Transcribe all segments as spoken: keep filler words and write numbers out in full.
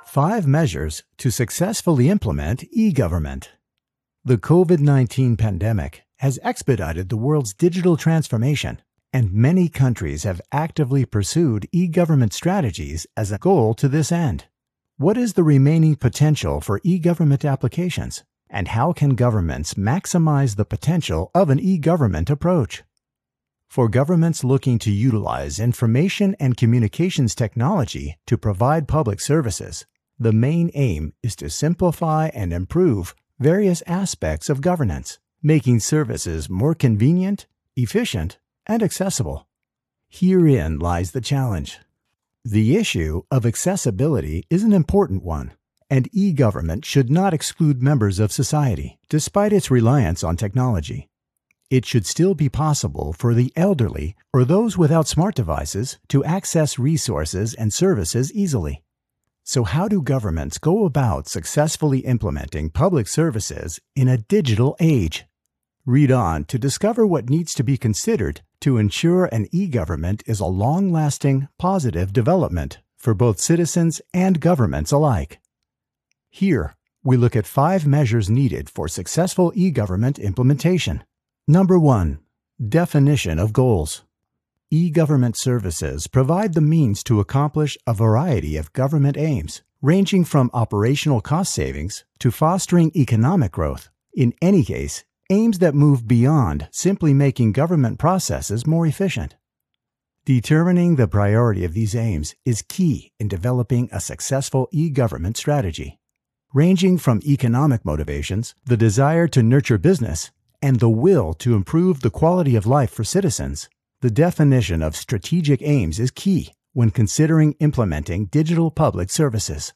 Five measures to successfully implement e-government. The COVID nineteen pandemic has expedited the world's digital transformation, and many countries have actively pursued e-government strategies as a goal to this end. What is the remaining potential for e-government applications, and how can governments maximize the potential of an e-government approach? For governments looking to utilize information and communications technology to provide public services, the main aim is to simplify and improve various aspects of governance, making services more convenient, efficient, and accessible. Herein lies the challenge. The issue of accessibility is an important one, and e-government should not exclude members of society, despite its reliance on technology. It should still be possible for the elderly or those without smart devices to access resources and services easily. So how do governments go about successfully implementing public services in a digital age? Read on to discover what needs to be considered to ensure an e-government is a long-lasting, positive development for both citizens and governments alike. Here, we look at five measures needed for successful e-government implementation. Number one, definition of goals. E-government services provide the means to accomplish a variety of government aims, ranging from operational cost savings to fostering economic growth. In any case, aims that move beyond simply making government processes more efficient. Determining the priority of these aims is key in developing a successful e-government strategy. Ranging from economic motivations, the desire to nurture business, and the will to improve the quality of life for citizens, the definition of strategic aims is key when considering implementing digital public services.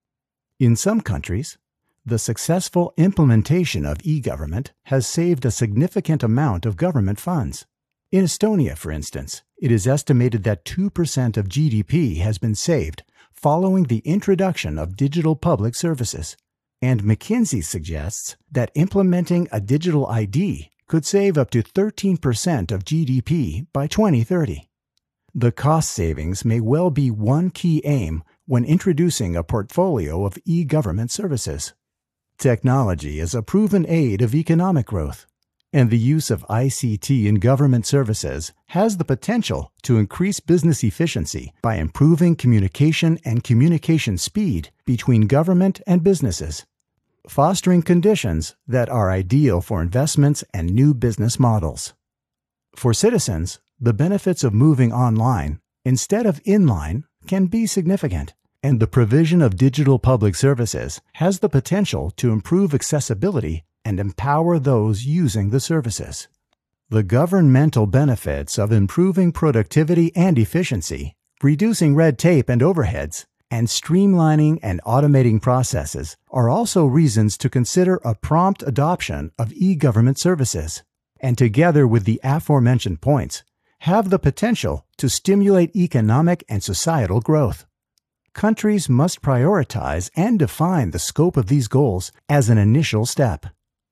In some countries, the successful implementation of e-government has saved a significant amount of government funds. In Estonia, for instance, it is estimated that two percent of G D P has been saved following the introduction of digital public services. And McKinsey suggests that implementing a digital I D could save up to thirteen percent of G D P by twenty thirty. The cost savings may well be one key aim when introducing a portfolio of e-government services. Technology is a proven aid of economic growth, and the use of I C T in government services has the potential to increase business efficiency by improving communication and communication speed between government and businesses, fostering conditions that are ideal for investments and new business models. For citizens, the benefits of moving online instead of inline can be significant, and the provision of digital public services has the potential to improve accessibility and empower those using the services. The governmental benefits of improving productivity and efficiency, reducing red tape and overheads, and streamlining and automating processes are also reasons to consider a prompt adoption of e-government services, and together with the aforementioned points, have the potential to stimulate economic and societal growth. Countries must prioritize and define the scope of these goals as an initial step.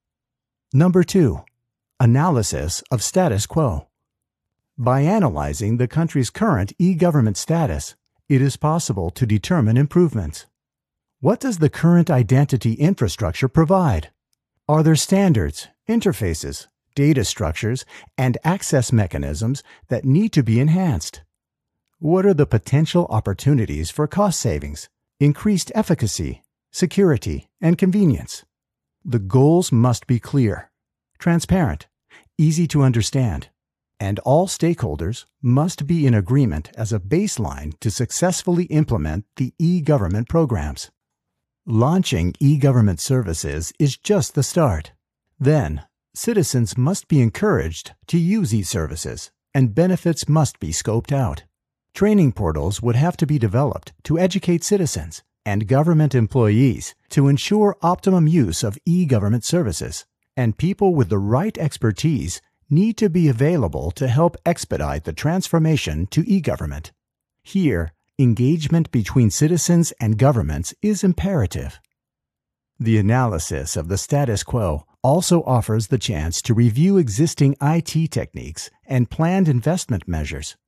Number two, analysis of status quo. By analyzing the country's current e-government status, it is possible to determine improvements. What does the current identity infrastructure provide? Are there standards, interfaces, data structures, and access mechanisms that need to be enhanced? What are the potential opportunities for cost savings, increased efficacy, security, and convenience? The goals must be clear, transparent, easy to understand, and all stakeholders must be in agreement as a baseline to successfully implement the e-government programs. Launching e-government services is just the start. Then, citizens must be encouraged to use these services, and benefits must be scoped out. Training portals would have to be developed to educate citizens and government employees to ensure optimum use of e-government services, and people with the right expertise need to be available to help expedite the transformation to e-government. Here, engagement between citizens and governments is imperative. The analysis of the status quo also offers the chance to review existing I T techniques and planned investment measures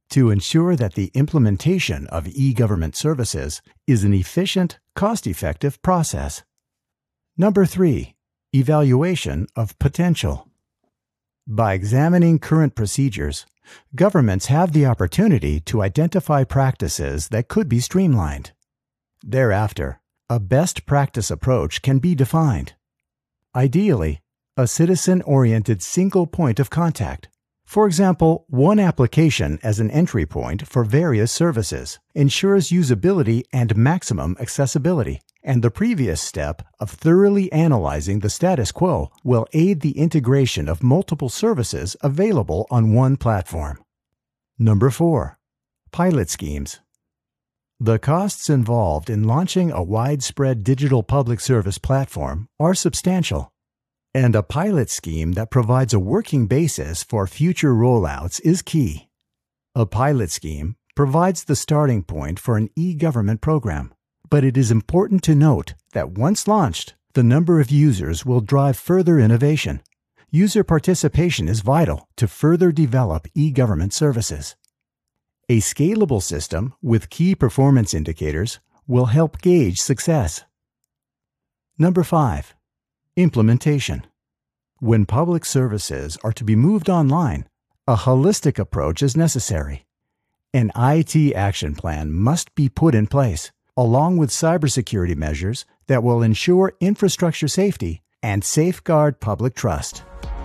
to ensure that the implementation of e-government services is an efficient, cost-effective process. Number three, evaluation of potential. By examining current procedures, governments have the opportunity to identify practices that could be streamlined. Thereafter, a best practice approach can be defined. Ideally, a citizen-oriented single point of contact. For example, one application as an entry point for various services ensures usability and maximum accessibility, and the previous step of thoroughly analyzing the status quo will aid the integration of multiple services available on one platform. Number four, pilot schemes. The costs involved in launching a widespread digital public service platform are substantial, and a pilot scheme that provides a working basis for future rollouts is key. A pilot scheme provides the starting point for an e-government program, but it is important to note that once launched, the number of users will drive further innovation. User participation is vital to further develop e-government services. A scalable system with key performance indicators will help gauge success. Number five, implementation. When public services are to be moved online, a holistic approach is necessary. An I T action plan must be put in place, along with cybersecurity measures that will ensure infrastructure safety and safeguard public trust.